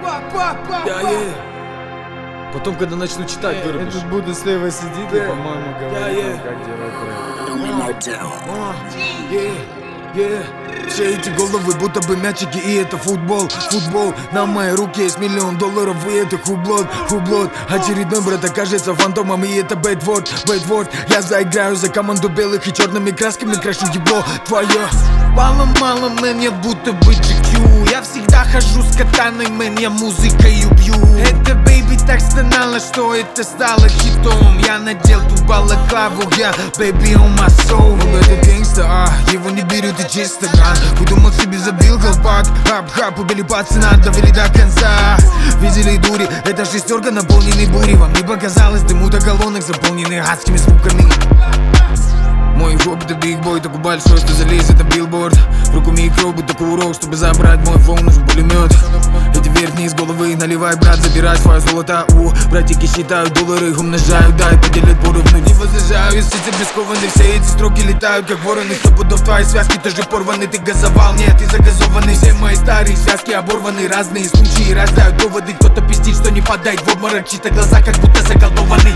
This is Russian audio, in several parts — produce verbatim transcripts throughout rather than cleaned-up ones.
Я, я. Потом, когда начну читать, Я вырубишь. тут буду слева сидеть и, по-моему, говорить yeah. вам, как делать рэп. Yeah. Все эти головы будто бы мячики, и это футбол, футбол. На моей руке есть миллион долларов, и это хублот, хублот. Очередной брат окажется фантомом, и это бэдворд, бэдворд. Я заиграю за команду белых и черными красками крашу ебло твое. Мало-мало, мэн, я будто бы джи кью. Я всегда хожу с катаной, мэн, я музыкой убью. Это бэйби так стонало, что это стало хитом. Я надел ту балаклаву, я бэйби on my soul. Ну это гангста, а его не берет и чисто ган. Выдумал себе, забил колпак. Хап-хап, убили пацана, довели до конца. Видели дури, это шестерка, наполненный бурей. Вам не показалось дыму до колонок, заполненных адскими звуками. Мой хобби это биг-бой, такой большой, что залезет на билборд. В руку микро, будто курок, чтобы забрать мой фон, нужен пулемет. Эти верхние из головы наливай, брат, забирай свое золото. У братики считают доллары, их умножают, дай поделят поровну. Не возражаю, если ты бескованы, все эти строки летают как вороны. Сто пудов твои связки тоже порваны, ты газовал, нет, ты загазованный. Все мои старые связки оборваны, разные случаи рождают доводы. Кто-то пиздит, что не падает в обморок, чьи-то глаза как будто заколдованы.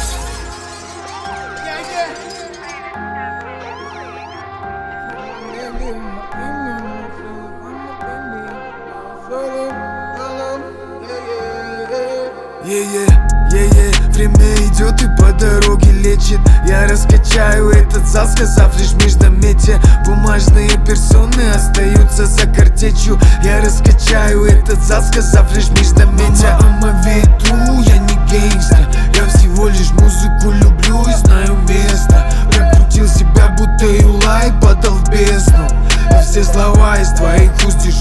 Е-е, е-е, время идет и по дороге лечит. Я раскачаю этот зал, сказав лишь междометие. Бумажные персоны остаются за картечью. Я раскачаю этот зал, сказав лишь междометие. Мама, веду, я не гейнгстер. Я всего лишь музыку люблю и знаю место. Прокрутил себя, будто Юлай подал в бездну. И все слова из твоих уст